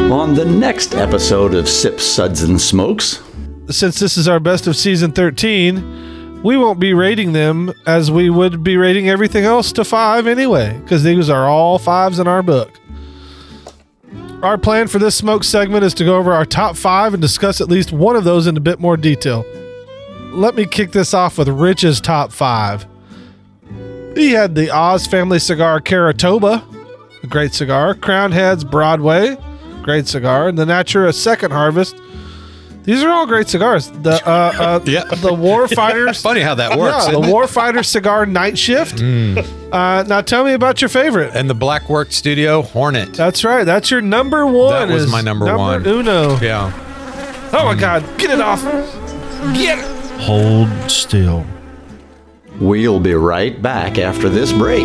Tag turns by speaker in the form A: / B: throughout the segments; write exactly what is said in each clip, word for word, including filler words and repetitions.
A: on the next episode of Sips, Suds, and Smokes.
B: Since this is our best of season thirteen, we won't be rating them as we would be rating everything else to five anyway, because these are all fives in our book. Our plan for this smoke segment is to go over our top five and discuss at least one of those in a bit more detail. Let me kick this off with Rich's top five. He had the Oz Family Cigar Caratoba, a great cigar. Crowned Heads Broadway, great cigar. And the Natura Second Harvest. These are all great cigars. The uh, uh,
C: yeah.
B: the Warfighters.
C: Funny how that works.
B: Yeah, the Warfighter Cigar Night Shift. Mm. Uh, now tell me about your favorite.
C: And the Blackwork Studio Hornet.
B: That's right. That's your number one.
C: That was my number,
B: number
C: one.
B: Uno.
C: Yeah.
B: Oh my God! Get it off. Get it.
D: Hold still.
A: We'll be right back after this break.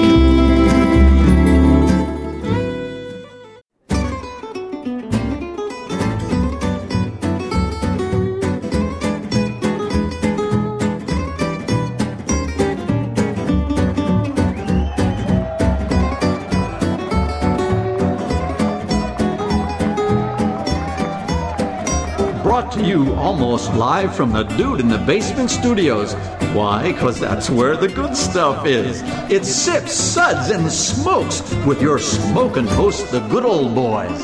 A: Brought to you almost live from the Dude in the Basement Studios. Why? Because that's where the good stuff is. It's Sips, Suds, and Smokes with your smoking hosts, the good old boys.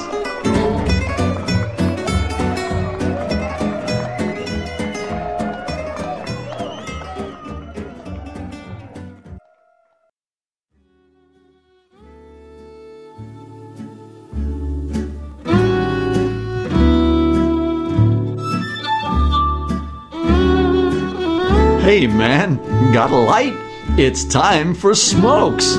A: Hey man, got a light? It's time for smokes.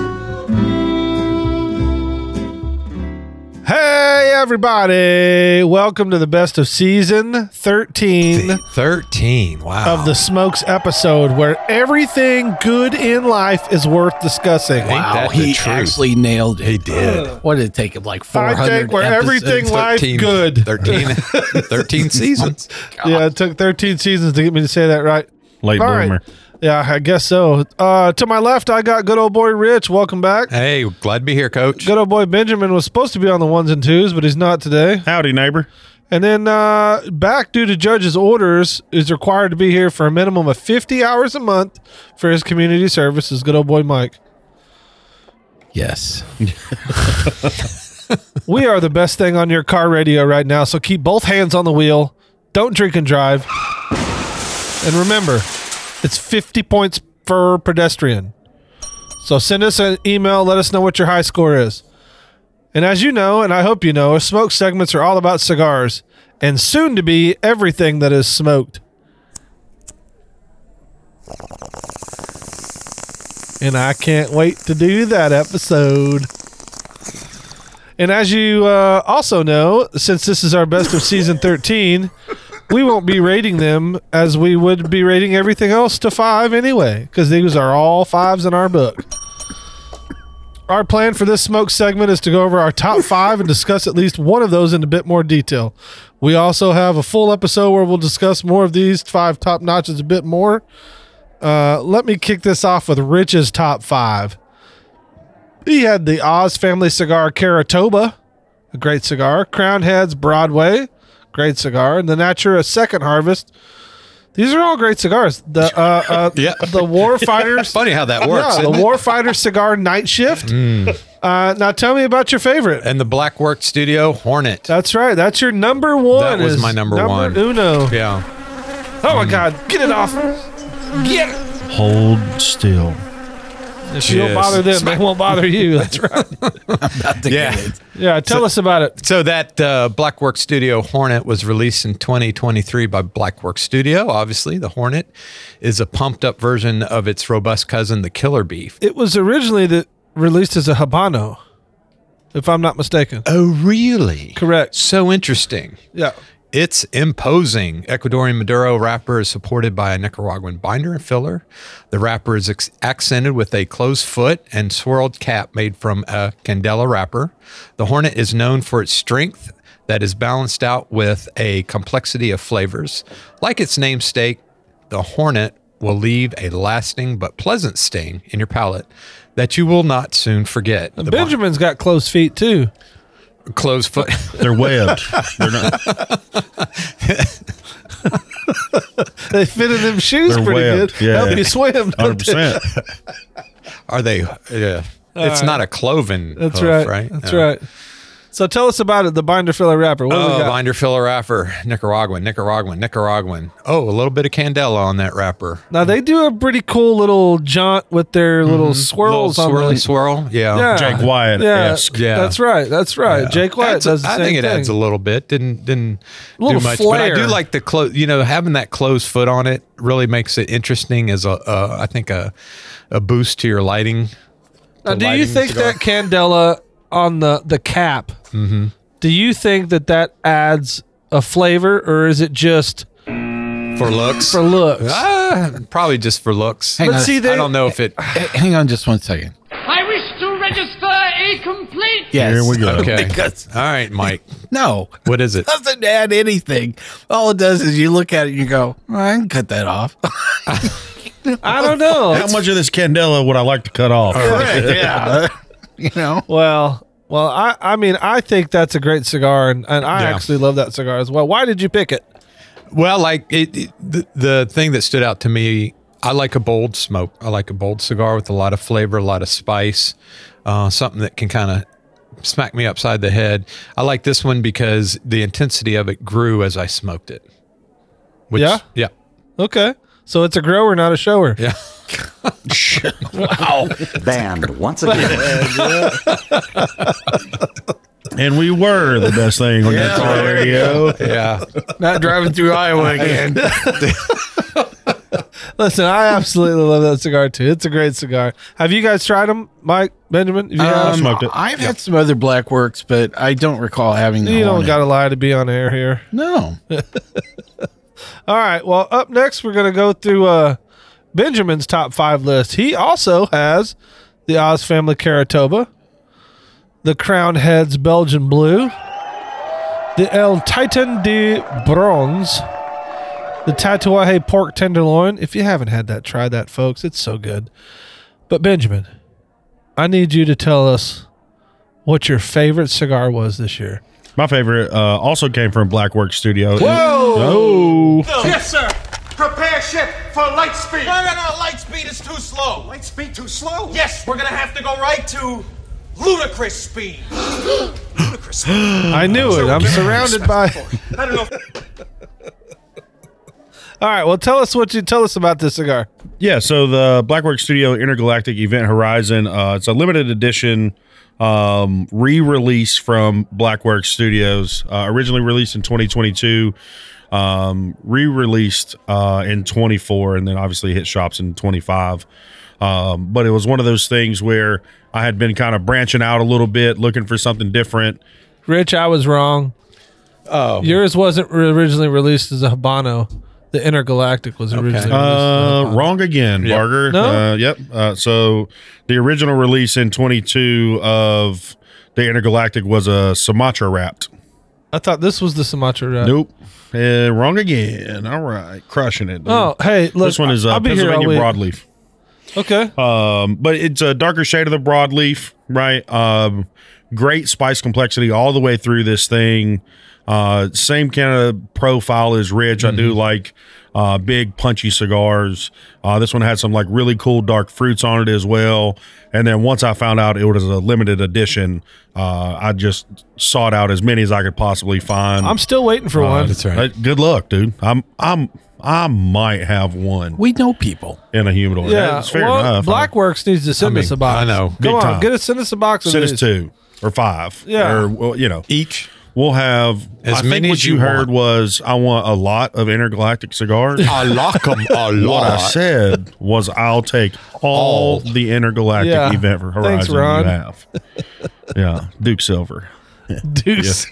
B: Hey everybody, welcome to the best of season thirteen
C: thirteen, wow.
B: of the Smokes episode, where everything good in life is worth discussing.
C: Ain't
D: Wow,
C: that the
D: he
C: truth?
D: actually nailed it.
C: He did.
D: What did it take him, like four
B: I
D: hundred
B: think where
D: episodes?
B: everything life
C: thirteen,
B: good.
C: thirteen, thirteen seasons.
B: Yeah, it took thirteen seasons to get me to say that right.
D: Late
B: All right.
D: bloomer.
B: Yeah, I guess so. Uh, to my left, I got good old boy Rich. Welcome back.
C: Hey, glad to be here, Coach.
B: Good old boy Benjamin was supposed to be on the ones and twos, but he's not today.
D: Howdy, neighbor.
B: And then uh, back due to judge's orders, is required to be here for a minimum of fifty hours a month for his community services. Good old boy Mike.
D: Yes.
B: We are the best thing on your car radio right now, so keep both hands on the wheel. Don't drink and drive. And remember, it's fifty points per pedestrian. So send us an email. Let us know what your high score is. And as you know, and I hope you know, our smoke segments are all about cigars, and soon to be everything that is smoked. And I can't wait to do that episode. And as you uh, also know, since this is our best of season thirteen, we won't be rating them as we would be rating everything else to five anyway, because these are all fives in our book. Our plan for this smoke segment is to go over our top five and discuss at least one of those in a bit more detail. We also have a full episode where we'll discuss more of these five top notches a bit more. Uh, let me kick this off with Rich's top five. He had the Oz Family Cigar Caratoba, a great cigar. Crowned Heads Broadway, great cigar. And the Natura Second Harvest. These are all great cigars. The uh, uh,
C: Yeah.
B: the Warfighters.
C: Funny how that works.
B: Yeah, the
C: isn't it?
B: Warfighter Cigar Night Shift. Mm. Uh, now tell me about your favorite.
C: And the Blackwork Studio Hornet.
B: That's right. That's your number one.
C: That was
B: is
C: my number one.
B: Uno.
C: Yeah.
B: Oh my God! Get it off. Get it.
D: Hold still.
B: If you don't
C: Yes.
B: bother them, they won't bother you. That's right.
D: About to
C: Yeah.
D: get it.
B: Yeah. Tell
C: So-
B: us about it.
C: So that uh, Blackwork Studio Hornet was released in twenty twenty-three by Blackwork Studio. Obviously, the Hornet is a pumped-up version of its robust cousin, the Killer Beef.
B: It was originally the, released as a Habano, if I'm not mistaken.
C: Oh, really?
B: Correct.
C: So interesting.
B: Yeah.
C: Its imposing Ecuadorian Maduro wrapper is supported by a Nicaraguan binder and filler. The wrapper is ex- accented with a closed foot and swirled cap made from a Candela wrapper. The Hornet is known for its strength that is balanced out with a complexity of flavors. Like its namesake, the Hornet will leave a lasting but pleasant sting in your palate that you will not soon forget.
B: And Benjamin's got closed feet too.
C: Closed foot.
E: They're webbed. They're not.
B: They fit in them shoes
E: They're
B: pretty
E: webbed,
B: good.
E: yeah.
B: Help you swim. don't
E: Hundred
B: they?
E: percent.
C: Are they? Yeah. It's
B: right.
C: not a cloven.
B: That's
C: hoof,
B: right.
C: right.
B: That's
C: No.
B: right. So tell us about it. The binder filler wrapper. What do we
C: Oh,
B: got?
C: binder filler wrapper, Nicaraguan, Nicaraguan, Nicaraguan. Oh, a little bit of candela on that wrapper.
B: Now they do a pretty cool little jaunt with their little swirls
C: Little
B: on
C: swirly
B: the,
C: swirl. Yeah.
B: Yeah.
E: Jake Wyatt
B: Yeah,
E: esque.
C: Yeah.
B: that's right. That's right.
C: Yeah.
B: Jake Wyatt
C: Adds a-
B: does the
C: I
B: same
C: think it
B: thing.
C: adds a little bit. Didn't didn't
B: A little
C: do much,
B: flair.
C: but I do like the close. You know, having that closed foot on it really makes it interesting as a, uh, I think a, a boost to your lighting.
B: Now,
C: the
B: do you
C: lighting
B: think
C: cigar.
B: that candela on the the cap? Mm-hmm. Do you think that that adds a flavor, or is it just
C: for looks?
B: for looks?
C: Ah, probably just for looks.
D: Hang
B: But
D: on.
B: see, they,
C: I don't know if it.
D: H- hang on just one second.
F: I wish to register a complete.
D: Yes.
E: Here we go.
C: Okay.
D: Because,
C: All right, Mike.
D: no.
C: What is it?
D: Doesn't add anything. All it does is you look at it and you go, well, I can cut that off.
B: I don't know.
E: How much of this candela would I like to cut off?
D: yeah. You know?
B: Well, well, I, I mean, I think that's a great cigar, and, and I
C: Yeah.
B: actually love that cigar as well. Why did you pick it?
C: Well, like it, it the, the thing that stood out to me, I like a bold smoke. I like a bold cigar with a lot of flavor, a lot of spice, uh, something that can kind of smack me upside the head. I like this one because the intensity of it grew as I smoked it. Which,
B: Yeah?
C: Yeah.
B: Okay, so it's a grower, not a shower.
C: Yeah.
A: Banned once again.
E: And we were the best thing on your car radio.
C: Yeah.
D: Not driving through Iowa again.
B: Listen, I absolutely love that cigar too. It's a great cigar. Have you guys tried them, Mike, Benjamin? If you have,
E: Um, smoked it.
D: I've had some other Black Works, but I don't recall having them.
B: you don't
D: on
B: got
D: it.
B: to lie to be on air here.
D: No.
B: All right. Well, up next, we're going to go through uh, Benjamin's top five list. He also has the Oz Family Caratoba, the Crown Heads Belgian Blue, the El Titan de Bronze, the Tatuaje Pork Tenderloin. If you haven't had that, try that, folks. It's so good. But Benjamin, I need you to tell us what your favorite cigar was this year.
E: My favorite uh, also came from Blackwork Studio.
B: Whoa!
E: Oh,
G: Yes, sir. Prepare ship for light speed.
H: No, no, no, light speed is too slow.
G: Light speed too slow?
H: Yes, we're gonna have to go right to ludicrous speed.
G: Ludicrous speed.
B: I knew it. I'm surrounded by.
G: I don't know.
B: All right. Well, tell us what you tell us about this cigar.
E: yeah. So the Blackwork Studio Intergalactic Event Horizon. Uh, it's a limited edition um, re-release from Blackwork Studios. Uh, originally released in twenty twenty-two, um, re-released uh, in twenty-four, and then obviously hit shops in twenty-five. Um, but it was one of those things where I had been kind of branching out a little bit, looking for something different.
B: Rich, I was wrong.
C: Oh.
B: Yours wasn't re- originally released as a Habano. The Intergalactic was originally released. as a
E: Uh,
B: Habano.
E: wrong again,
C: Yep.
E: Barger.
B: No?
E: Uh, yep. Uh, so the original release in twenty-two of the Intergalactic was a Sumatra wrapped.
B: I thought this was the Sumatra. Right?
E: Nope. Uh, wrong again. All right. Crushing it. dude.
B: Oh, hey, look.
E: this one is uh,
B: I'll be here all
E: Pennsylvania
B: week.
E: broadleaf.
B: Okay.
E: Um, but it's a darker shade of the broadleaf, right? Um, great spice complexity all the way through this thing. Uh, same kind of profile as Rich. I do like uh, big punchy cigars. Uh, this one had some like really cool dark fruits on it as well. And then once I found out it was a limited edition, uh, I just sought out as many as I could possibly find.
B: I'm still waiting for one.
C: That's right.
E: Uh, good luck, dude. I'm I'm I might have one
D: We know people.
E: in a humidor.
B: Yeah.
E: It's fair
B: well,
E: enough.
B: Blackworks needs to send
C: I mean,
B: us a box.
C: I know.
B: Come
E: Big
B: on,
E: time.
B: get us send us a box of
E: Send us
B: these.
E: two or five.
B: Yeah.
E: Or, well, you know,
C: Each.
E: we'll have
C: As
E: I
C: many
E: think what
C: as
E: you,
C: you
E: heard
C: want.
E: was I want a lot of intergalactic cigars.
C: I lock them a
E: What I
C: lot.
E: said was I'll take all,
C: All.
E: the intergalactic
B: Yeah.
E: event for
B: Thanks,
E: Horizon
B: Ron.
E: you have. Yeah, Duke Silver.
B: Deuce.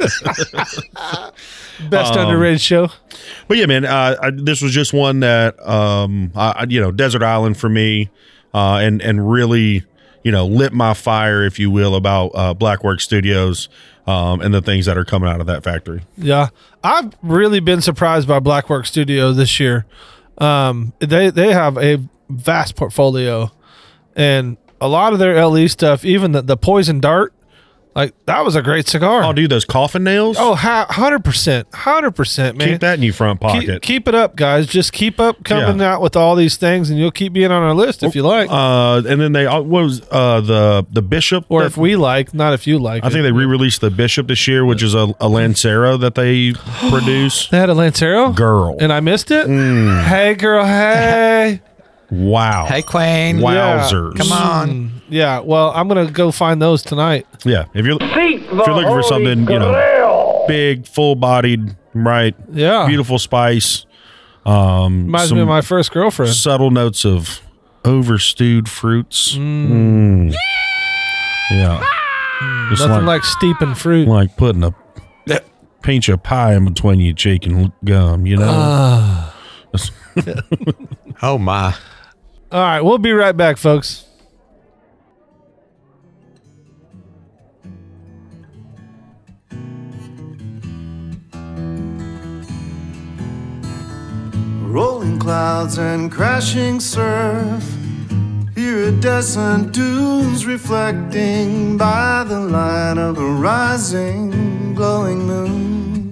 B: Best
E: Um,
B: underrated show.
E: But yeah, man, uh, I, this was just one that um, I, I- you know, desert island for me, uh, and and really, you know, lit my fire, if you will, about uh, Blackwork Studios um, and the things that are coming out of that factory.
B: Yeah, I've really been surprised by Blackwork Studio this year. Um, they they have a vast portfolio, and a lot of their L E stuff, even the, the Poison Dart, Like, that was a great cigar.
E: Oh, dude, those coffin nails.
B: Oh, ha- one hundred percent. one hundred percent, man.
E: keep that in your front pocket.
B: Keep, keep it up, guys. Just keep up coming
E: Yeah.
B: out with all these things, and you'll keep being on our list if you like.
E: Uh, and then they uh, what was uh the the Bishop,
B: or
E: that-
B: if we like, not if you like.
E: I think
B: it.
E: they re-released the Bishop this year, which is a, a Lancero that they produce.
B: They had a Lancero?
E: Girl.
B: And I missed it?
E: Mm.
B: Hey, girl, hey.
E: Wow.
C: Hey, Queen.
E: Wowzers.
C: Come on.
B: Mm, yeah, well, I'm going to go find those tonight.
E: Yeah, if you're if you're looking for something, you know, big, full-bodied, right?
B: Yeah.
E: Beautiful spice. Um,
B: Reminds me of my first girlfriend.
E: subtle notes of overstewed fruits. Mm. Yeah. Just
B: Nothing
E: like,
B: like steeping fruit.
E: like putting a pinch of pie in between your cheek and gum, you know?
B: Ah.
C: Oh, my.
B: All right, we'll be right back, folks.
I: Rolling clouds and crashing surf. Iridescent dunes reflecting by the light of a rising, glowing moon.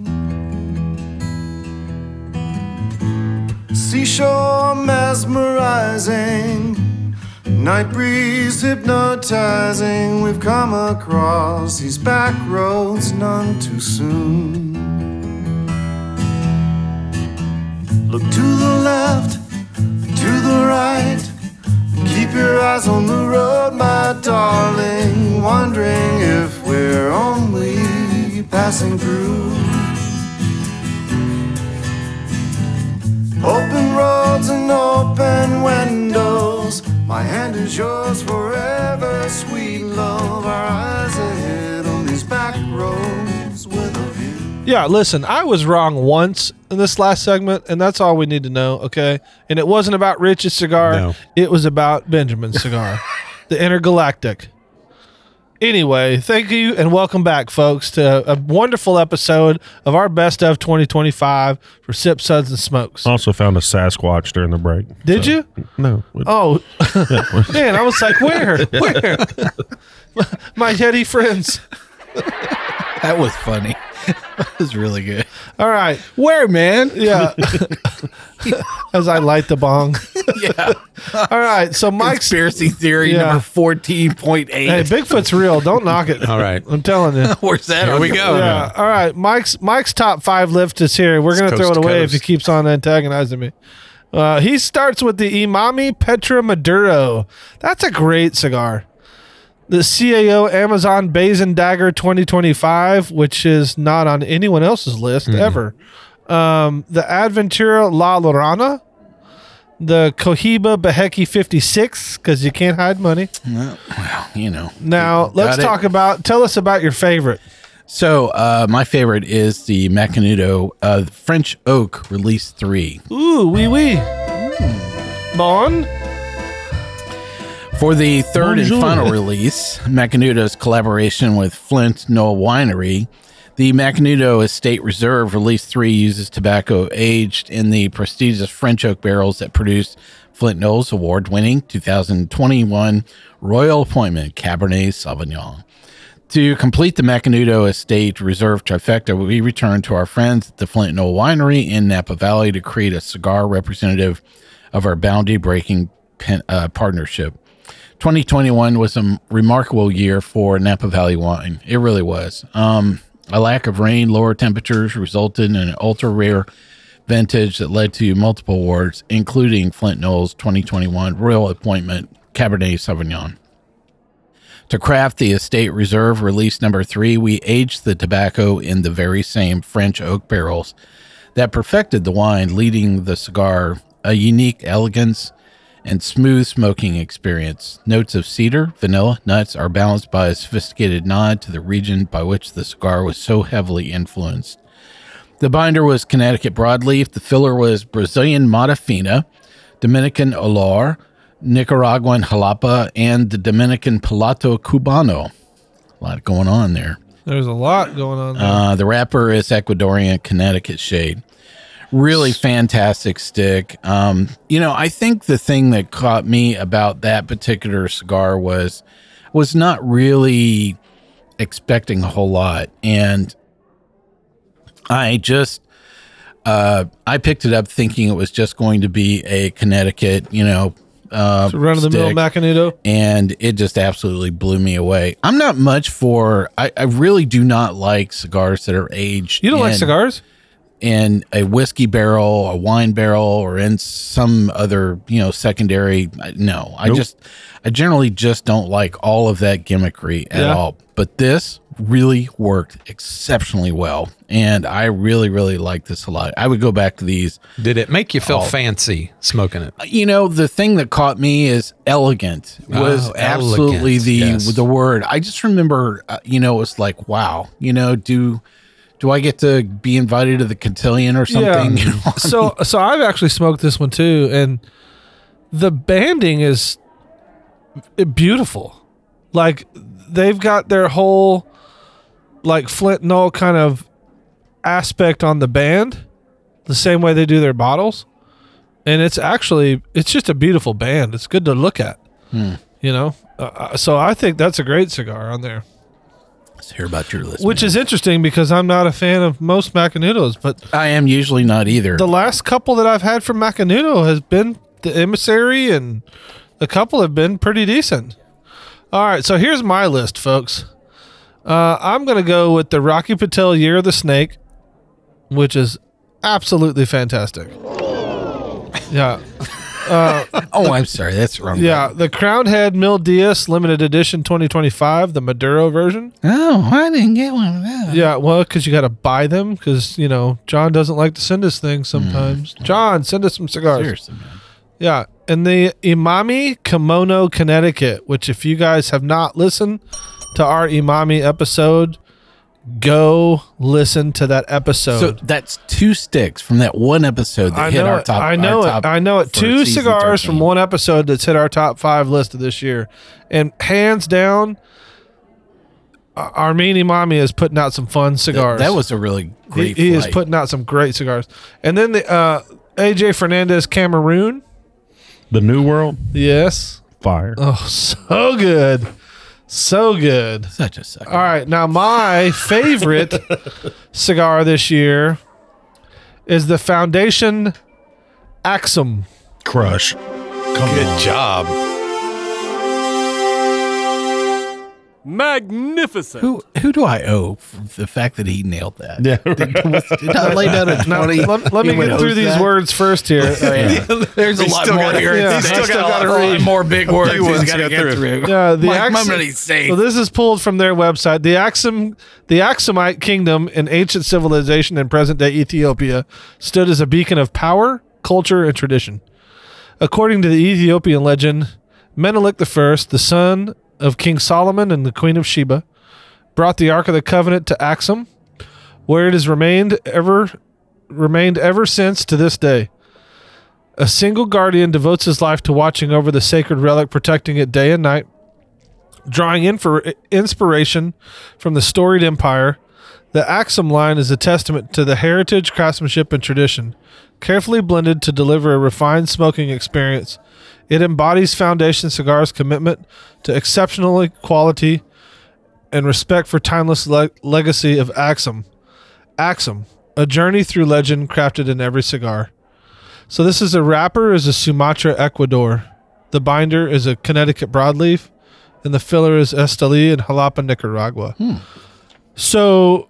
I: Seashore mesmerizing, night breeze hypnotizing. We've come across these back roads none too soon. Look to the left, to the right. Keep your eyes on the road, my darling. Wondering if we're only passing through. Open roads and open windows. My hand is yours forever, sweet love. Our eyes ahead on these back roads with a view.
B: Yeah, listen, I was wrong once in this last segment, and that's all we need to know, okay? And it wasn't about Rich's cigar.
C: No.
B: It was about Benjamin's cigar, the Intergalactic. Anyway, thank you and welcome back, folks, to a wonderful episode of our Best of twenty twenty-five for Sip, Suds, and Smokes.
E: Also found a Sasquatch during the break.
B: Did
E: so-
B: you?
E: No.
B: Oh, man, I was like, where? Where? My Yeti friends.
D: That was funny. That was really good.
B: All right.
D: Where, man?
B: Yeah. As I light the bong.
D: Yeah.
B: All right. So Mike's
D: Conspiracy theory
B: Yeah.
D: number fourteen point eight.
B: Hey, Bigfoot's real. Don't knock it.
C: All right.
B: I'm telling you.
D: Where's that?
C: Here
D: on
C: we
D: your-
C: go.
B: Yeah. All right. Mike's Mike's top five lift is here. We're gonna
C: It's
B: throw it
C: coast to
B: away
C: coast.
B: if he keeps on antagonizing me. Uh, he starts with the Imami Petra Maduro. That's a great cigar. The C A O Amazon Basin Dagger twenty twenty-five, which is not on anyone else's list ever. Um, the Adventura La Lorana. The Cohiba Beheki fifty-six, because you can't hide money.
D: Well, you know.
B: Now, let's
D: Got it.
B: talk about, tell us about your favorite.
D: So, uh, my favorite is the Macanudo uh, French Oak Release three.
B: Ooh, wee wee. Bon.
D: For the third
B: Bonjour.
D: and final release, Macanudo's collaboration with Flint Knoll Winery, the Macanudo Estate Reserve Release three uses tobacco aged in the prestigious French oak barrels that produced Flint Knoll's award-winning two thousand twenty-one Royal Appointment Cabernet Sauvignon. To complete the Macanudo Estate Reserve trifecta, we return to our friends at the Flint Knoll Winery in Napa Valley to create a cigar representative of our boundary-breaking pen, uh, partnership. twenty twenty-one was a remarkable year for Napa Valley wine. It really was. Um, a lack of rain, lower temperatures resulted in an ultra-rare vintage that led to multiple awards, including Flint Knoll's twenty twenty-one Royal Appointment Cabernet Sauvignon. To craft the Estate Reserve Release number three, we aged the tobacco in the very same French oak barrels that perfected the wine, leading the cigar a unique elegance and smooth smoking experience. Notes of cedar, vanilla, nuts are balanced by a sophisticated nod to the region by which the cigar was so heavily influenced. The binder was Connecticut broadleaf, the filler was Brazilian Mata Fina, Dominican Olor, Nicaraguan Jalapa, and the Dominican Piloto Cubano. A lot going on there.
B: There's a lot going on there.
D: Uh, the wrapper is Ecuadorian Connecticut shade. Really fantastic stick. Um, you know, I think the thing that caught me about that particular cigar was was not really expecting a whole lot, and I just uh, I picked it up thinking it was just going to be a Connecticut, you know, uh,
B: So run of the mill
D: stick,
B: Macanudo.
D: and it just absolutely blew me away. I'm not much for. I, I really do not like cigars that are aged.
B: You don't like
D: in-
B: cigars?
D: in a whiskey barrel, a wine barrel, or in some other, you know, secondary. No, I
E: Nope.
D: just, I generally just don't like all of that gimmickry at
B: Yeah.
D: all. But this really worked exceptionally well. And I really, really like this a lot. I would go back to these.
C: Did it make you feel
D: Oh.
C: fancy smoking it?
D: You know, the thing that caught me is elegant was
C: Oh,
D: absolutely
C: elegant,
D: the,
C: yes.
D: the word. I just remember, uh, you know, it was like, wow, you know, do, do I get to be invited to the cotillion or something? You know?
B: so so I've actually smoked this one too, and the banding is beautiful. Like they've got their whole like Flint Knoll kind of aspect on the band, the same way they do their bottles, and it's actually it's just a beautiful band. It's good to look at,
D: Hmm.
B: you know. Uh, so I think that's a great cigar on there.
D: Let's hear about your list.
B: Which
D: man.
B: is interesting because I'm not a fan of most Macanudos, but
D: I am usually not either.
B: the last couple that I've had from Macanudo has been the Emissary, and a couple have been pretty decent. All right, so here's my list, folks. Uh, I'm going to go with the Rocky Patel Year of the Snake, which is absolutely fantastic. Yeah.
D: oh, I'm sorry, that's wrong.
B: Yeah, the Crown Head Mil Diaz Limited Edition twenty twenty-five, the Maduro version.
D: Oh, I didn't get one of those.
B: Yeah, well, because you got to buy them because, you know, John doesn't like to send us things sometimes. John, send us some cigars.
D: Seriously, man.
B: Yeah, and the Imami Kimono Connecticut, which if you guys have not listened to our Imami episode, go listen to that episode.
D: So that's two sticks from that one episode that
B: I
D: hit
B: know
D: our
B: it.
D: top.
B: I know
D: our
B: it.
D: top
B: I know it.
D: for
B: Two
D: season
B: cigars
D: thirteen.
B: from one episode that's hit our top five list of this year, and hands down, Ar- Armin Imami is putting out some fun
D: That,
B: cigars.
D: that was a really
B: he,
D: great.
B: he is
D: flight.
B: putting out some great cigars, and then the uh, A J Fernandez Cameroon.
E: The New World
B: Yes.
E: Fire.
B: Oh, so good. So good.
D: such a sucker.
B: All right. Now, my favorite cigar this year is the Foundation Axum.
E: Crush. Come
C: Good
E: on.
C: job.
F: Magnificent.
D: Who who do I owe for the fact that he nailed that?
E: Yeah,
D: Did, did I lay down a
B: Now,
D: twenty?
B: let, let me
D: He would
B: get through
D: owe
B: these
D: that?
B: words first here.
D: Oh, yeah. There's a
C: He's
D: lot
C: still
D: more
C: gotta-
D: here.
B: yeah,
D: He's
B: he's
D: still
B: still
D: got
B: gotta
D: a lot
B: read.
D: more big words
C: Few
D: he's
C: ones
D: got to
C: to
D: get
C: get
D: through.
B: Yeah, the
D: Mike
B: Axum-
D: Mumley's safe.
B: So this is pulled from their website. The Axum, the Axumite kingdom in ancient civilization in present-day Ethiopia stood as a beacon of power, culture, and tradition. According to the Ethiopian legend, Menelik the First, the son of King Solomon and the Queen of Sheba, brought the Ark of the Covenant to Axum, where it has remained ever remained ever since to this day. A single guardian devotes his life to watching over the sacred relic, protecting it day and night, drawing in for inspiration from the storied empire. The Axum line is a testament to the heritage, craftsmanship, and tradition, carefully blended to deliver a refined smoking experience. It embodies Foundation Cigars' commitment to exceptional quality and respect for timeless le- legacy of Axum. Axum, a journey through legend crafted in every cigar. So this is a wrapper is a Sumatra, Ecuador. The binder is a Connecticut broadleaf, and the filler is Esteli in Jalapa, Nicaragua. So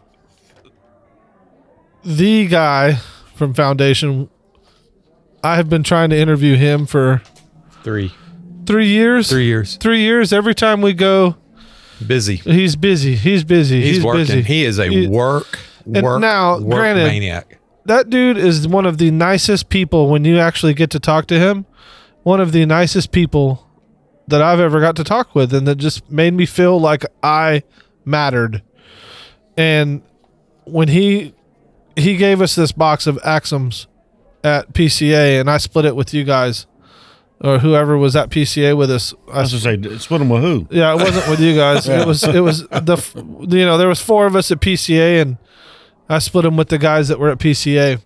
B: the guy from Foundation, I have been trying to interview him for
C: Three.
B: three years.
C: Three years.
B: Three years. Every time we go,
C: Busy.
B: he's busy. He's busy.
C: He's,
B: He's,
C: working.
B: busy.
C: He is a
B: He-
C: work,
B: And
C: work,
B: now,
C: work
B: granted-
C: maniac.
B: That dude is one of the nicest people when you actually get to talk to him. One of the nicest people that I've ever got to talk with, and that just made me feel like I mattered. And when he he gave us this box of Axums at P C A, and I split it with you guys or whoever was at P C A with us. I
E: I was just say, split them with who?
B: Yeah, it wasn't with you guys. It was it was the f- you know there was four of us at P C A, and I split them with the guys that were at P C A.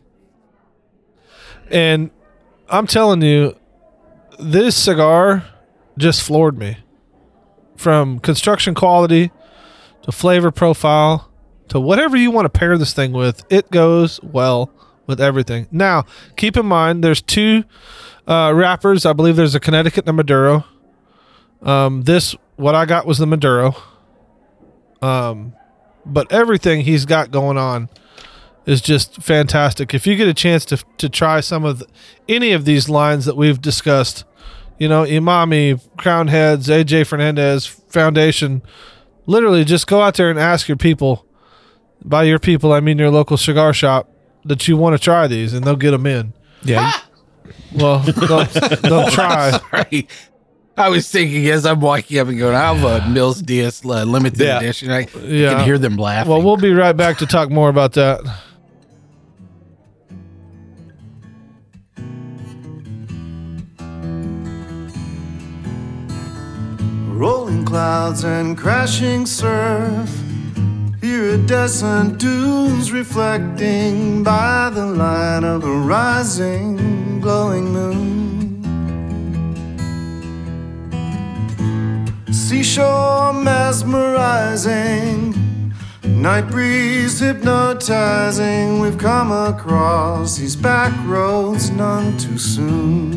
B: And I'm telling you, this cigar just floored me. From construction quality to flavor profile, to whatever you want to pair this thing with, it goes well with everything. Now, keep in mind, there's two uh, wrappers. I believe there's a Connecticut and a Maduro. Um, this, what I got was the Maduro. Um, but everything he's got going on is just fantastic. If you get a chance to to try some of the, any of these lines that we've discussed, you know, Imami, Crown Heads, A J Fernandez, Foundation, literally just go out there and ask your people, by your people, I mean your local cigar shop, that you want to try these, and they'll get them in.
C: Yeah.
B: Well, they'll, they'll try.
D: Sorry. I was thinking as I'm walking up and going, I have a Mills Diaz uh, limited
C: Yeah.
D: edition. I
B: Yeah.
D: can hear them laughing.
B: Well, we'll be right back to talk more about that.
I: Rolling clouds and crashing surf. Iridescent dunes reflecting by the light of a rising, glowing moon. Seashore mesmerizing, night breeze hypnotizing. We've come across these back roads none too soon.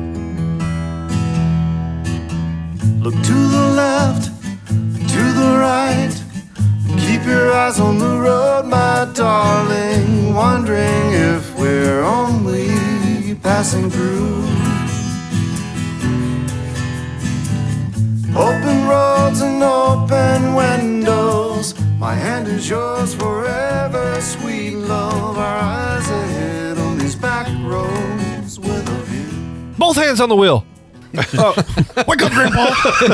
I: Look to the left, to the right. Keep your eyes on the road, my darling. Wondering if we're only passing through. Open roads and open windows. My hand is yours forever, sweet love. Our eyes ahead on these back roads with a view.
B: Both hands on the wheel. Oh,
E: Wake up, Grandpa.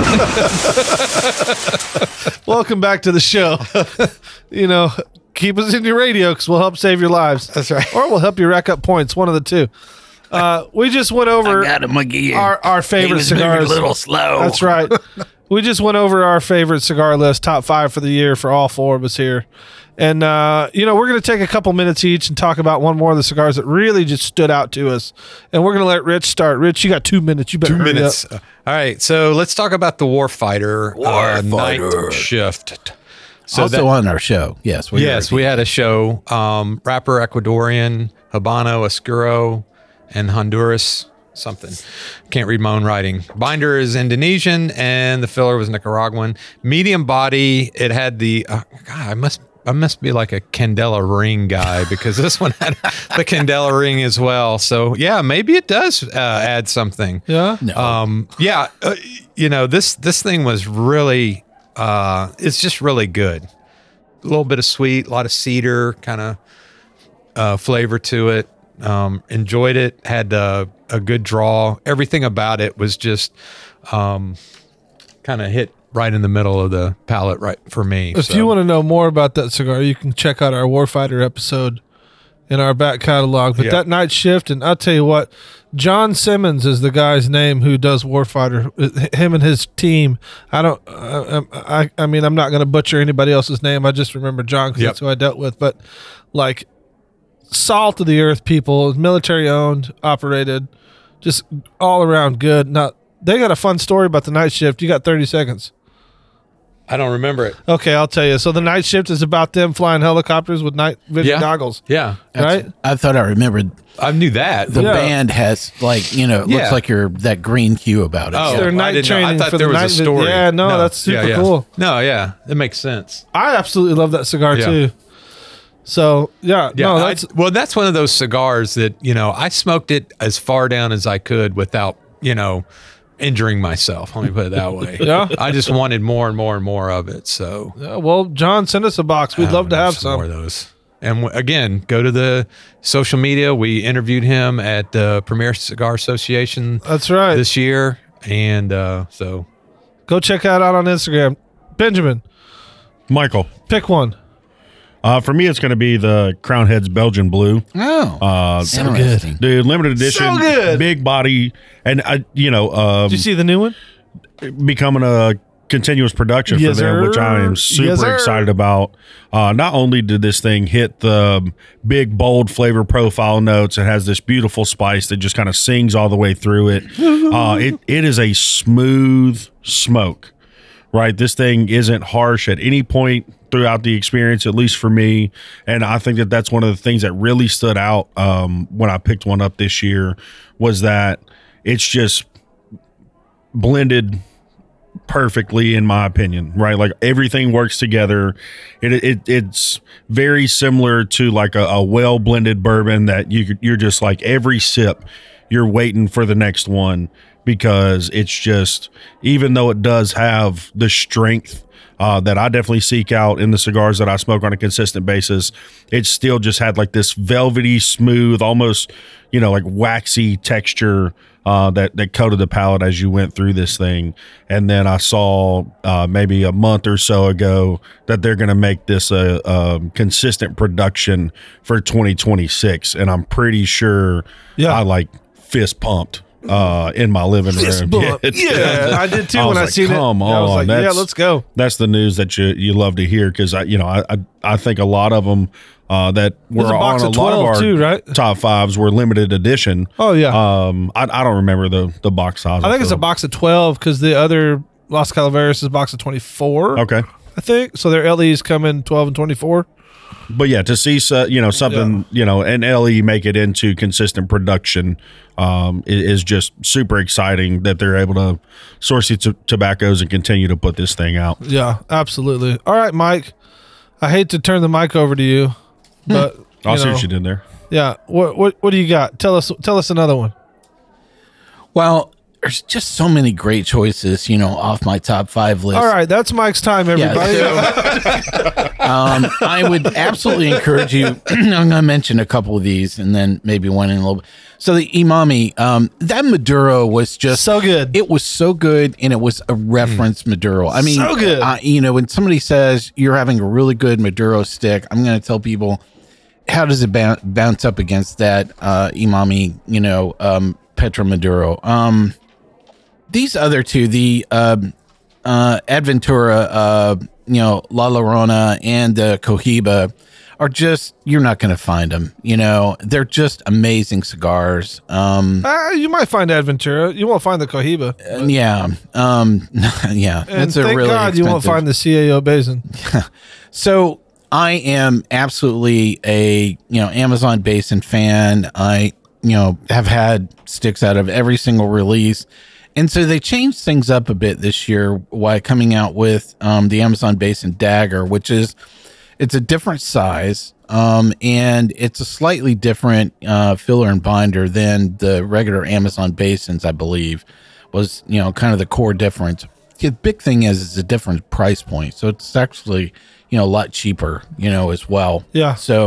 B: welcome back to the show. You know, keep us in your radio because we'll help save your lives.
C: That's right.
B: Or we'll help you rack up points, one of the two. Uh, we just went over
D: got him again.
B: our, our favorite
D: He was moving
B: cigars.
D: a little slow.
B: That's right. We just went over our favorite cigar list, top five for the year for all four of us here. And, uh, you know, we're going to take a couple minutes each and talk about one more of the cigars that really just stood out to us. And we're going to let Rich start. Rich, you got two minutes. You better
C: Two
B: hurry
C: minutes.
B: up.
C: All right. So let's talk about the Warfighter, uh,
D: Warfighter.
C: night shift. So
D: also
C: that-
D: on our show. Yes. We
C: yes, we had a show. Um, rapper Ecuadorian, Habano, Oscuro, and Honduras something. Can't read my own writing. Binder is Indonesian, and the filler was Nicaraguan. Medium body. It had the. Uh, God, I must. I must be like a Candela ring guy because this one had the Candela ring as well. So yeah, maybe it does uh, add something.
B: Yeah.
D: No.
C: Um, yeah, uh, you know, this this thing was really, uh, it's just really good. A little bit of sweet, a lot of cedar kind of uh, flavor to it. Um, enjoyed it. Had uh, a good draw. Everything about it was just um, kind of hit right in the middle of the palate, right for me.
B: If
C: So,
B: you want to know more about that cigar, you can check out our Warfighter episode in our back catalog. But
C: Yeah.
B: that night shift, and I'll tell you what, John Simmons is the guy's name who does Warfighter. Him and his team. I don't. Uh, I. I mean, I'm not going to butcher anybody else's name. I just remember John because
C: Yep.
B: that's who I dealt with. But like, salt of the earth people, military owned, operated, just all around good. Now they got a fun story about the night shift. You got thirty seconds.
C: I don't remember it.
B: Okay, I'll tell you. So the night shift is about them flying helicopters with night vision
C: Yeah.
B: goggles,
C: Yeah,
B: right?
D: I thought I remembered
C: I knew that.
D: the
B: Yeah.
D: band has like, you know, it
C: Yeah.
D: looks like you're that green hue about it.
C: Oh,
B: Their
C: I
B: night
C: didn't know. I
B: training
C: thought
B: for
C: there
B: the
C: was a
B: night vi-
C: story.
B: Yeah, no, that's super
C: yeah, yeah.
B: cool.
C: No, yeah, that makes sense.
B: I absolutely love that cigar
C: Yeah.
B: too. So yeah,
C: Yeah,
B: no,
C: I-
B: that's
C: well, that's one of those cigars that you know I smoked it as far down as I could without you know injuring myself. Let me put it that way.
B: Yeah.
C: I just wanted more and more and more of it. So
B: yeah, well, John, send us a box. We'd
C: I
B: love to
C: wanna
B: have some.
C: more of those. And w- again, go to the social media. We interviewed him at the Premier Cigar Association
B: That's right.
C: this year, and uh, so
B: Go check that out on Instagram. Benjamin,
E: Michael.
B: pick one.
E: Uh, for me, it's going to be the Crown Heads Belgian Blue.
D: Oh,
E: Uh,
D: so good.
E: Dude, limited edition,
B: So good.
E: big body, and uh, you know, um,
B: Did you see the new one?
E: becoming a continuous production
B: Yes,
E: for them, which I am
B: sir.
E: super
B: Yes, sir.
E: excited about. Uh, not only did this thing hit the big, bold flavor profile notes, it has this beautiful spice that just kind of sings all the way through it. Uh, it it is a smooth smoke, right? This thing isn't harsh at any point throughout the experience, at least for me. And I think that that's one of the things that really stood out um, when I picked one up this year was that it's just blended perfectly, in my opinion, right? Like everything works together. It, it it's very similar to like a, a well blended bourbon that you you're just like every sip you're waiting for the next one, because it's just, even though it does have the strength uh, that I definitely seek out in the cigars that I smoke on a consistent basis, it still just had like this velvety, smooth, almost, you know, like waxy texture Uh, that that coated the palate as you went through this thing. And then I saw uh, maybe a month or so ago that they're going to make this a, a consistent production for twenty twenty-six, and I'm pretty sure
B: Yeah.
E: I like fist pumped uh, in my living
B: Fist
E: room.
B: bump. Yeah, I did too when
E: was
B: I
E: like,
B: seen it.
E: Come
B: I was
E: on,
B: like, yeah,
E: that's-
B: let's go.
E: That's the news that you you love to hear, because I you know I, I I think a lot of them uh, that
B: There's
E: were
B: a box
E: on a
B: of
E: lot of
B: twelve
E: our
B: too, right?
E: top fives were limited edition.
B: Oh, yeah.
E: Um, I, I don't remember the the box size.
B: I think it's a box of twelve because the other Las Calaveras is a box of twenty-four.
E: Okay.
B: I think so. Their L Es come in twelve and twenty-four.
E: But yeah, to see uh, you know something you know an L E make it into consistent production um, i- is just super exciting that they're able to source these t- tobaccos and continue to put this thing out.
B: Yeah, absolutely. All right, Mike. I hate to turn the mic over to you, but
E: I'll
B: you
E: see
B: know,
E: what you did there.
B: Yeah. What what what do you got? Tell us tell us another one.
D: Well, there's just so many great choices, you know, off my top five list.
B: All right, that's Mike's time, everybody.
D: Yeah, so, um, I would absolutely encourage you. I'm going to mention a couple of these and then maybe one in a little bit. So the Imami, um, that Maduro was just
B: so good.
D: It was so good, and it was a reference Maduro. I mean,
B: So good.
D: Uh, you know, when somebody says you're having a really good Maduro stick, I'm going to tell people, how does it bounce, bounce up against that uh, Imami, you know, um, Petra Maduro? Um, these other two, the um, uh, Adventura, uh, you know, La Llorona and the Cohiba, are just, you're not going to find them. You know, they're just amazing cigars. Um,
B: Uh, you might find Adventura. You won't find the Cohiba.
D: and yeah, um, yeah,
B: And
D: that's a
B: thank
D: really
B: God you won't
D: expensive-
B: find the C A O Basin.
D: So I am absolutely a, you know, Amazon Basin fan. I, you know, have had sticks out of every single release. And so they changed things up a bit this year by coming out with um, the Amazon Basin Dagger, which is, it's a different size, um, and it's a slightly different uh, filler and binder than the regular Amazon Basins, I believe, was, you know, kind of the core difference. The big thing is it's a different price point. So it's actually, you know, a lot cheaper, you know, as well.
B: Yeah.
D: So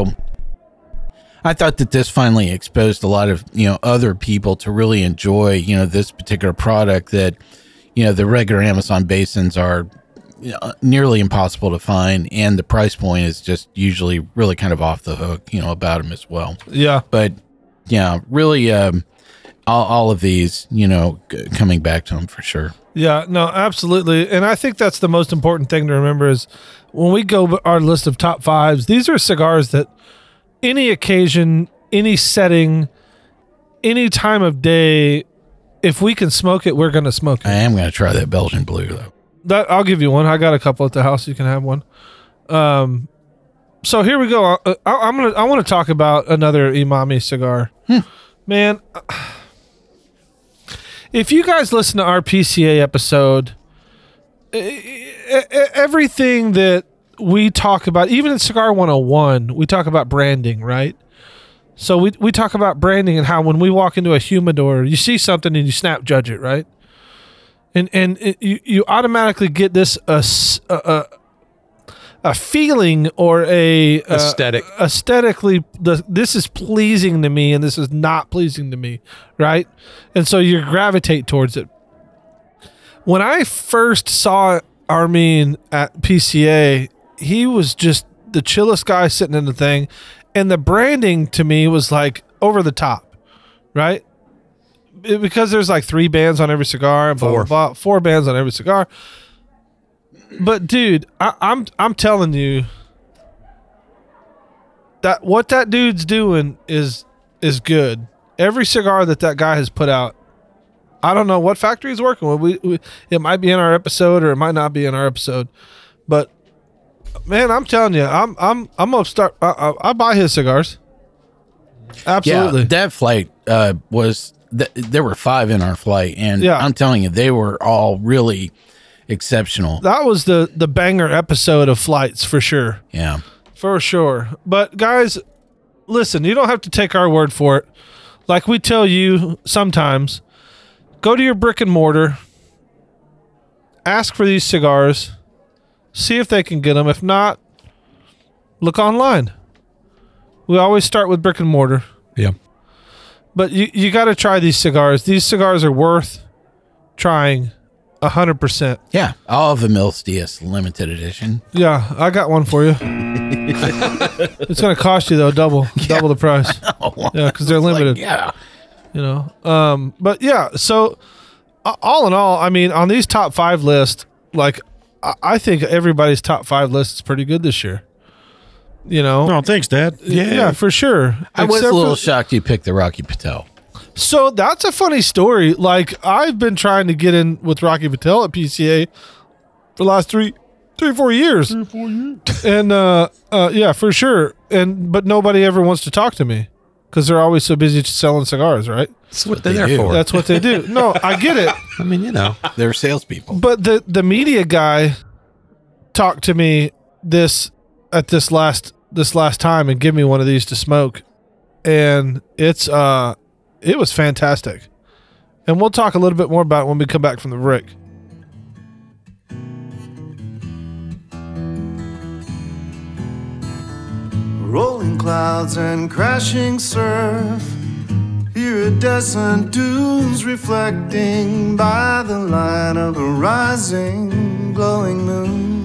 D: I thought that this finally exposed a lot of, you know, other people to really enjoy, you know, this particular product that, you know, the regular Amazon Basins are, you know, nearly impossible to find, and the price point is just usually really kind of off the hook, you know, about them as well.
B: Yeah.
D: But yeah, really, um, all, all of these, you know, g- coming back to them for sure.
B: Yeah, no, absolutely. And I think that's the most important thing to remember is when we go b- our list of top fives, these are cigars that any occasion, any setting, any time of day, if we can smoke it, we're going to smoke it.
D: I am going to try that Belgian Blue though.
B: That, I'll give you one. I got a couple at the house. You can have one. Um, so here we go. I, I, I'm gonna. I want to talk about another Imami cigar. Man, if you guys listen to our P C A episode, e- e- e- everything that we talk about, even in Cigar one oh one, we talk about branding, right? So we we talk about branding and how when we walk into a humidor, you see something and you snap judge it, right? And and it, you you automatically get this a s- a, a, a feeling or a uh,
C: Aesthetic.
B: aesthetically the this is pleasing to me and this is not pleasing to me, right? And so you gravitate towards it. When I first saw Armin at P C A, he was just the chillest guy sitting in the thing, and the branding to me was like over the top, right? It- because there's like three bands on every cigar, blah,
C: Four.
B: blah, blah, four bands on every cigar. But dude, I, I'm I'm telling you that what that dude's doing is is good. Every cigar that that guy has put out I don't know what factory he's working with. We, we it might be in our episode or it might not be in our episode, but man, I'm telling you, I'm I'm I'm gonna start. I, I, I buy his cigars. Absolutely.
D: Yeah, that flight uh, was th- there were five in our flight, and
B: Yeah.
D: I'm telling you, they were all really exceptional.
B: That was the the banger episode of Flights for sure.
D: Yeah.
B: For sure. But guys, listen, you don't have to take our word for it. Like we tell you sometimes, go to your brick and mortar, ask for these cigars, see if they can get them. If not, look online. We always start with brick and mortar.
C: Yeah.
B: But you, you got to try these cigars. These cigars are worth trying one hundred percent.
D: Yeah. All of the Mills Diaz limited edition.
B: Yeah, I got one for you. It's going to cost you, though, double double the price. Yeah, because they're limited.
D: Like, yeah.
B: You know, um, but yeah, so uh, all in all, I mean, on these top five lists, like, I, I think everybody's top five list is pretty good this year. You know?
E: No, thanks, Dad.
B: Yeah, yeah for sure.
D: I was
B: Except
D: a little
B: for-
D: shocked you picked the Rocky Patel.
B: So that's a funny story. Like, I've been trying to get in with Rocky Patel at P C A for the last three, three, four years. Three, four years. And, uh, uh, yeah, for sure. And, but nobody ever wants to talk to me because they're always so busy selling cigars, right?
C: That's what they're there
D: do.
C: for.
B: That's what they do. No, I get it.
C: I mean, you know.
D: They're salespeople.
B: But the, the media guy talked to me this at this last this last time and give me one of these to smoke, and it's uh it was fantastic. And we'll talk a little bit more about it when we come back from the break.
I: Rolling clouds and crashing surf. Iridescent dunes reflecting by the light of the rising, glowing moon.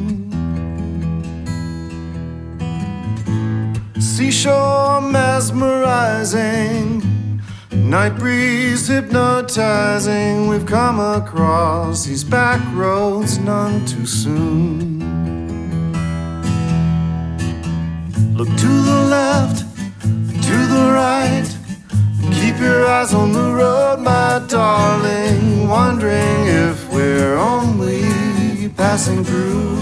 I: Seashore mesmerizing, night breeze hypnotizing. We've come across these back roads none too soon. Look to the left, to the right. Keep your eyes on the road, my darling, wondering if we're only passing through.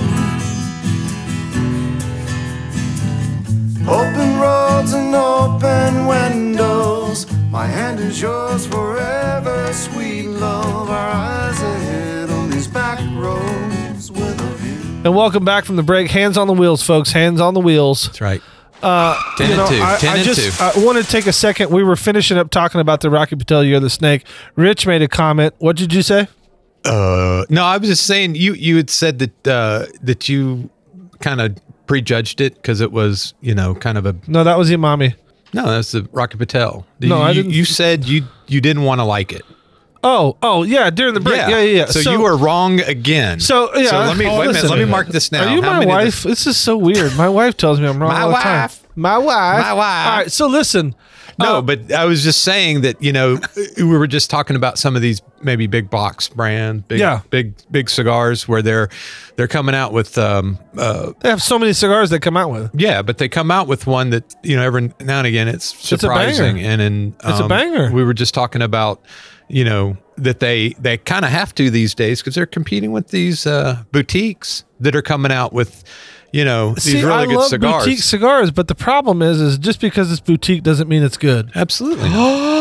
I: Open roads and open windows, my hand is yours forever, sweet love. Our eyes ahead on these back roads with a view.
B: And welcome back from the break. Hands on the wheels, folks. Hands on the wheels.
C: That's right.
B: Uh,
C: ten
B: you know,
C: and two.
B: I,
C: ten
B: I
C: and
B: just
C: two.
B: I want to take a second. We were finishing up talking about the Rocky Patel Year of the Snake. Rich made a comment. What did you say?
C: Uh, no, I was just saying you you had said that uh, that you kind of prejudged it because it was, you know, kind of a
B: No, that was Imami.
C: no. That's the Rocky Patel.
B: No,
C: you,
B: I didn't-
C: You said you you didn't want to like it.
B: Oh, oh, yeah, during the break. Yeah, yeah, yeah.
C: So, you were wrong again.
B: So, yeah.
C: So let me
B: oh,
C: wait a minute.
B: listen.
C: Let me mark this now.
B: Are you
C: How
B: my
C: many
B: wife? This is so weird. My wife tells me I'm wrong
C: My
B: all the time.
C: wife.
B: My wife.
C: My wife.
B: All right, so listen.
C: No,
B: Uh,
C: but I was just saying that, you know, we were just talking about some of these maybe big box brand, big,
B: Yeah.
C: big, big cigars where they're they're coming out with, um, uh,
B: they have so many cigars they come out with.
C: yeah, but they come out with one that, you know, every now and again it's
B: a
C: surprising,
B: banger.
C: and in
B: It's a banger.
C: We were just talking about, you know, that they they kind of have to these days because they're competing with these uh, boutiques that are coming out with, you know, these
B: See,
C: really
B: I
C: good
B: love
C: cigars.
B: boutique cigars, but the problem is, is just because it's boutique doesn't mean it's good.
C: Absolutely.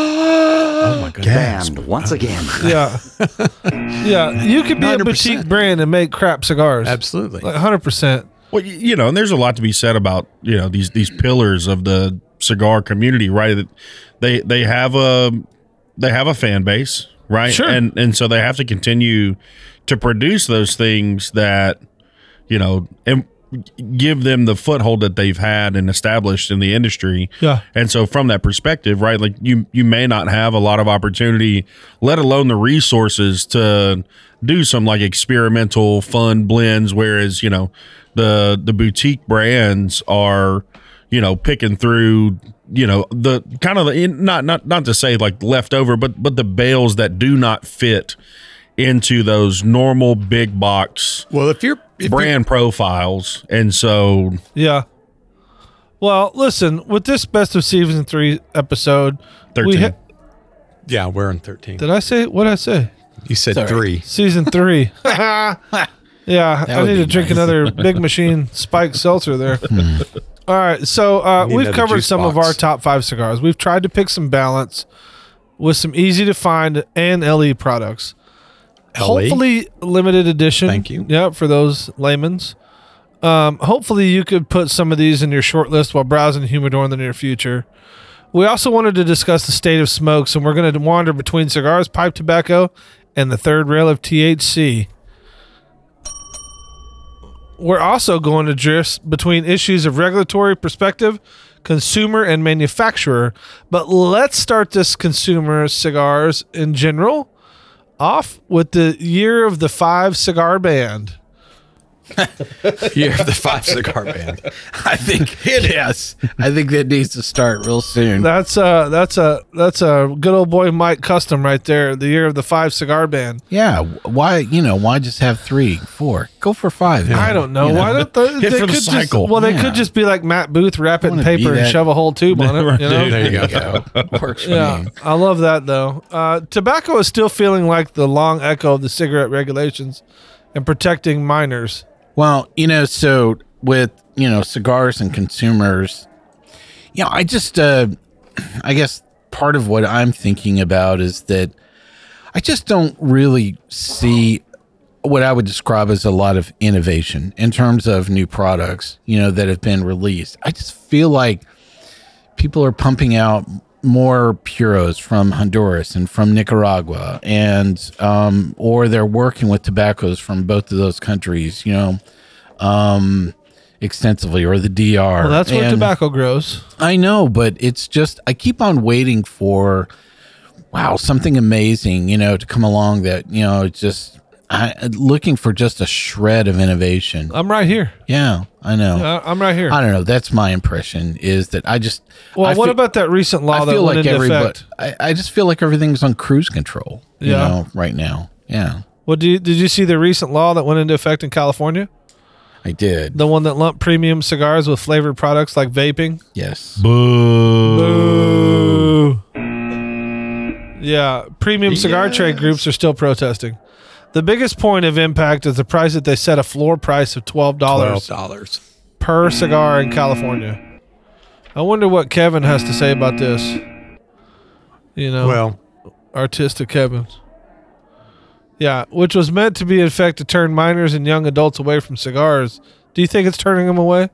E: Oh my god!
J: Banned once again.
B: Yeah, yeah. You could be
C: one hundred
B: a boutique
C: percent.
B: brand and make crap cigars.
C: Absolutely.
B: like hundred percent.
E: Well, y- you know, and there's a lot to be said about, you know, these these pillars of the cigar community, right? That they they have a they have a fan base, right?
B: Sure.
E: And and so they have to continue to produce those things that, you know, and give them the foothold that they've had and established in the industry.
B: Yeah.
E: And so from that perspective, right, like you you may not have a lot of opportunity, let alone the resources to do some like experimental fun blends, whereas, you know, the the boutique brands are, you know, picking through, you know, the kind of the not not not to say like leftover, but but the bales that do not fit into those normal big box
C: Well, if you're if
E: brand profiles. And so
B: Yeah. Well, listen, with this best of season three episode, we
E: thirteen.
B: ha-
C: Yeah, we're in thirteen.
B: Did I say what did I say?
C: You said
D: Sorry.
C: three.
B: Season three. Yeah,
D: That
B: I
D: would
B: need
D: be
B: to drink
D: nice.
B: another Big Machine spiked seltzer there. All right, so uh,
C: Need
B: we've
C: another
B: covered
C: juice
B: some of
C: box.
B: our top five cigars. We've tried to pick some balance with some easy to find and L E products.
C: L E?
B: Hopefully limited edition.
C: Thank you.
B: Yeah, for those layman's. Um, hopefully you could put some of these in your short list while browsing Humidor in the near future. We also wanted to discuss the state of smokes, and we're going to wander between cigars, pipe tobacco, and the third rail of T H C. We're also going to drift between issues of regulatory perspective, consumer, and manufacturer. But let's start this consumer cigars in general off with the year of the five cigar band.
C: Year of the five cigar band.
D: I think yes. I think that needs to start real soon.
B: That's uh that's a that's a good old boy Mike custom right there. The year of the five cigar band.
D: Yeah. Why? You know, why just have three, four? Go for five. man.
B: I don't know.
D: You
B: Why don't they,
E: Hit
B: they
E: for the
B: could
E: cycle.
B: Just, well, they
D: Yeah.
B: could just be like Matt Booth, wrap it in
D: wanna
B: paper
D: be
B: and
D: that-
B: shove a whole tube on it. You know?
C: There you go.
D: Go. Works for
B: Yeah,
D: me.
B: I love that though. Uh, tobacco is still feeling like the long echo of the cigarette regulations and protecting minors.
D: Well, you know, so with, you know, cigars and consumers, you know, I just, uh, I guess part of what I'm thinking about is that I just don't really see what I would describe as a lot of innovation in terms of new products, you know, that have been released. I just feel like people are pumping out more puros from Honduras and from Nicaragua, and um, or they're working with tobaccos from both of those countries, you know, um, extensively, or the D R.
B: Well, that's where
D: And
B: tobacco grows.
D: I know, but it's just I keep on waiting for wow something amazing, you know, to come along that you know just. I, looking for just a shred of innovation.
B: I'm right here.
D: Yeah, I know.
B: Uh, I'm right here.
D: I don't know. That's my impression. Is that I just
B: Well,
D: I
B: what
D: feel-
B: about that recent law
D: I
B: that
D: feel
B: went
D: like
B: into
D: everybody.
B: effect?
D: I, I just feel like everything's on cruise control. You
B: Yeah.
D: know, right now. Yeah,
B: What do you, did you see the recent law that went into effect in California?
D: I did.
B: The one that lumped premium cigars with flavored products like vaping?
D: Yes.
B: Boo. Yeah, premium cigar trade groups are still protesting. The biggest point of impact is the price that they set a floor price of twelve dollars
C: Twelve dollars.
B: per cigar in California. I wonder what Kevin has to say about this. You know,
C: Well,
B: artistic Kevin. Yeah, which was meant to be in effect to turn minors and young adults away from cigars. Do you think it's turning them away?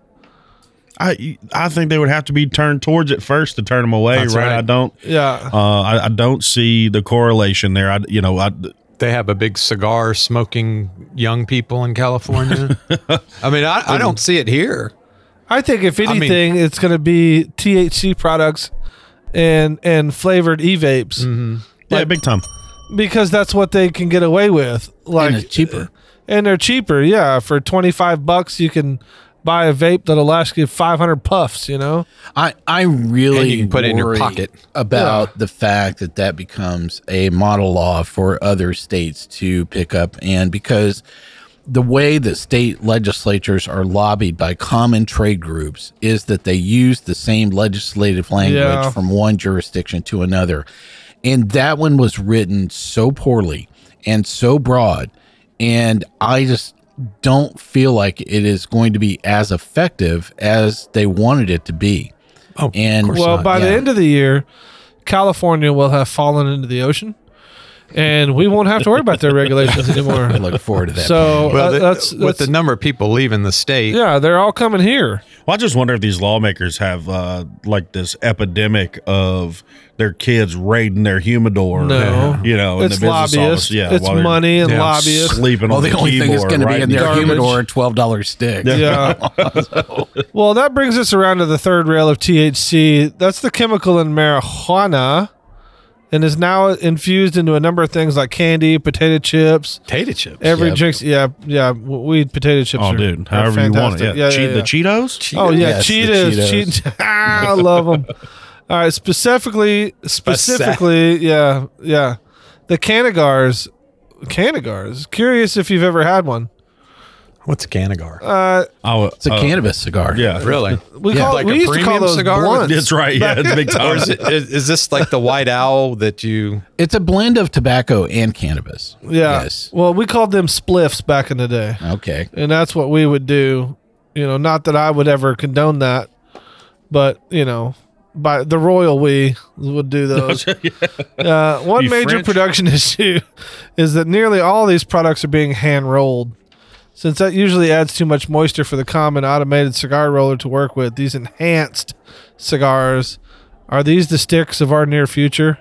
E: I I think they would have to be turned towards it first to turn them away,
C: That's
E: right?
C: right.
E: I don't.
B: Yeah.
E: Uh, I, I don't see the correlation there. I you know I.
C: they have a big cigar smoking young people in California. I mean, I, I don't see it here.
B: I think if
C: mean-
B: anything, it's going to be T H C products and and flavored e-vapes
E: Yeah, big time.
B: because that's what they can get away with. Like
D: And it's cheaper.
B: and they're cheaper. Yeah, for twenty-five bucks, you can buy a vape that'll last you five hundred puffs. You know,
D: I I really
C: And you can put it in your
D: worry
C: pocket.
D: about
B: Yeah.
D: the fact that that becomes a model law for other states to pick up, and because the way that state legislatures are lobbied by common trade groups is that they use the same legislative language
B: Yeah.
D: from one jurisdiction to another. And that one was written so poorly and so broad. And I just don't feel like it is going to be as effective as they wanted it to be.
C: Oh,
D: And
B: well, by the end of the year, California will have fallen into the ocean, and we won't have to worry about their regulations anymore.
D: I look forward to that.
B: So
C: well,
B: uh,
C: the-
B: that's,
C: with
B: that's
C: the number of people leaving the state.
B: yeah, they're all coming here.
E: Well, I just wonder if these lawmakers have uh, like this epidemic of their kids raiding their humidor.
B: No.
E: you know, in
B: It's
E: the business
B: lobbyists.
E: office. Yeah,
B: It's
E: while they're
B: money and
C: Yeah.
B: lobbyists.
E: sleeping
D: well,
E: on
D: the,
E: the,
D: only thing is
E: keyboard,
D: going to be
E: right?
D: in their
B: Garbage.
D: humidor twelve dollars stick.
B: Yeah. Well, that brings us around to the third rail of T H C. That's the chemical in marijuana, and is now infused into a number of things like candy, potato chips.
C: Potato chips.
B: Every
D: Yep.
B: drinks, yeah, yeah. w- Weed potato chips.
E: Oh,
B: are,
E: dude,
B: are
E: however you want it.
B: fantastic.
E: Yeah, Che-
B: yeah, yeah.
E: the Cheetos.
B: Oh yeah,
D: Yes, the
B: Cheetos.
D: Cheetos.
B: Cheetos. I love them. All right, specifically, specifically, yeah, yeah. The Canagars, Canagars. Curious if you've ever had one.
C: What's a Cannagar?
B: Uh,
E: Oh,
D: It's a
E: uh,
D: cannabis cigar.
E: Yeah.
C: Really?
B: we
D: Yeah.
B: call
C: Like
B: we
C: a
B: used to call
C: premium
B: those
C: cigar?
B: blunts.
E: That's right. Yeah, it's big time.
C: Or is, it, is, is this like the White Owl that you?
D: It's a blend of tobacco and cannabis.
B: Yeah.
D: Yes.
B: Well, we called them spliffs back in the day,
D: Okay.
B: and that's what we would do. You know, not that I would ever condone that, but you know, by the royal we would do those. uh, one
E: You
B: major
E: French?
B: production issue is that nearly all these products are being hand rolled. Since that usually adds too much moisture for the common automated cigar roller to work with, these enhanced cigars, are these the sticks of our near future?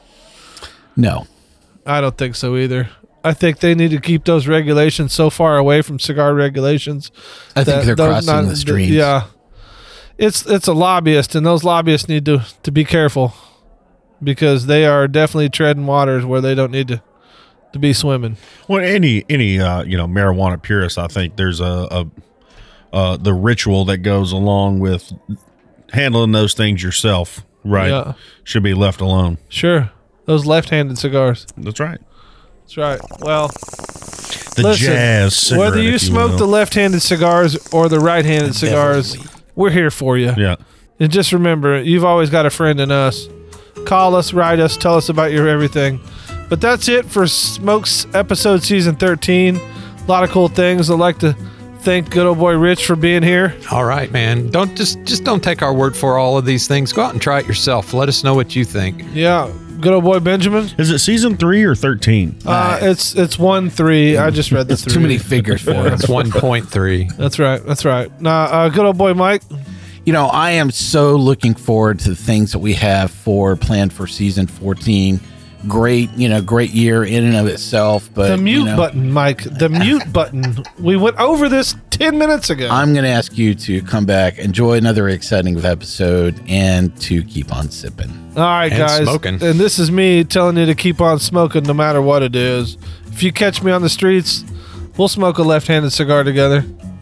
D: No.
B: I don't think so either. I think they need to keep those regulations so far away from cigar regulations.
D: I think
B: that
D: they're
B: those
D: crossing the streams.
B: Yeah, it's it's a lobbyist, and those lobbyists need to to be careful because they are definitely treading waters where they don't need to to be swimming.
E: Well, any any uh, you know marijuana purist, I think there's a, a uh, the ritual that goes along with handling those things yourself. Right,
B: Yeah.
E: should be left alone.
B: Sure, those left-handed cigars.
E: That's right.
B: That's right. Well,
E: The
B: listen,
E: jazz cigarette,
B: whether you
E: if
B: smoke
E: will.
B: the left-handed cigars or the right-handed cigars, we're here for you.
E: Yeah.
B: And just remember, you've always got a friend in us. Call us, write us, tell us about your everything. But that's it for Smokes episode season thirteen. A lot of cool things. I'd like to thank good old boy Rich for being here.
C: All right, man. Don't just just don't take our word for all of these things. Go out and try it yourself. Let us know what you think.
B: Yeah, good old boy Benjamin.
E: Is it season three or thirteen?
B: Uh, it's it's one three. I just read the
D: It's
B: three.
D: too many figures for it.
C: It's one point three.
B: That's right. That's right. Now, uh, good old boy Mike.
D: You know, I am so looking forward to the things that we have for planned for season fourteen. Great, you know, great year in and of itself. But
B: The mute
D: you know,
B: button, Mike. The mute button. We went over this ten minutes ago.
D: I'm going to ask you to come back, enjoy another exciting episode, and to keep on sipping.
B: All right,
C: And
B: guys.
C: smoking.
B: And this is me telling you to keep on smoking no matter what it is. If you catch me on the streets, we'll smoke a left-handed cigar together.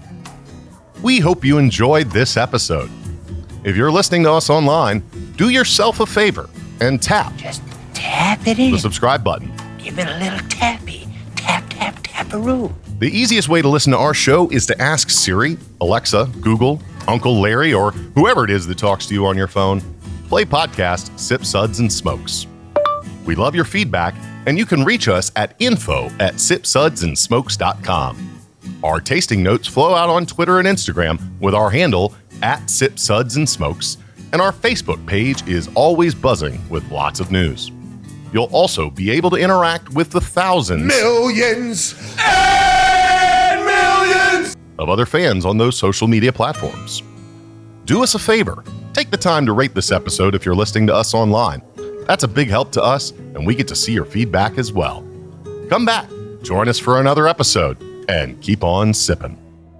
J: We hope you enjoyed this episode. If you're listening to us online, do yourself a favor and tap
K: Just tap it in.
J: the subscribe button.
K: Give it a little tappy. Tap, tap, tap-a-roo.
J: The easiest way to listen to our show is to ask Siri, Alexa, Google, Uncle Larry, or whoever it is that talks to you on your phone. Play podcast Sip Suds and Smokes. We love your feedback, and you can reach us at info at sip suds and smokes dot com. Our tasting notes flow out on Twitter and Instagram with our handle at Sip Suds and Smokes, and our Facebook page is always buzzing with lots of news. You'll also be able to interact with the thousands
I: Millions and millions.
J: of other fans on those social media platforms. Do us a favor. Take the time to rate this episode if you're listening to us online. That's a big help to us, and we get to see your feedback as well. Come back, join us for another episode, and keep on sipping.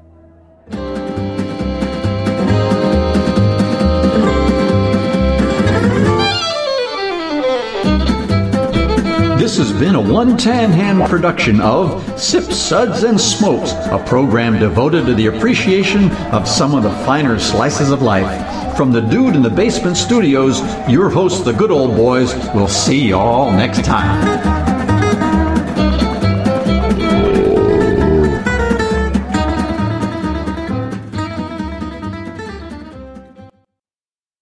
A: This has been a One Tan Hand production of Sip Suds and Smokes, a program devoted to the appreciation of some of the finer slices of life. From the Dude in the Basement Studios, your hosts, the Good Old Boys, will see y'all next time.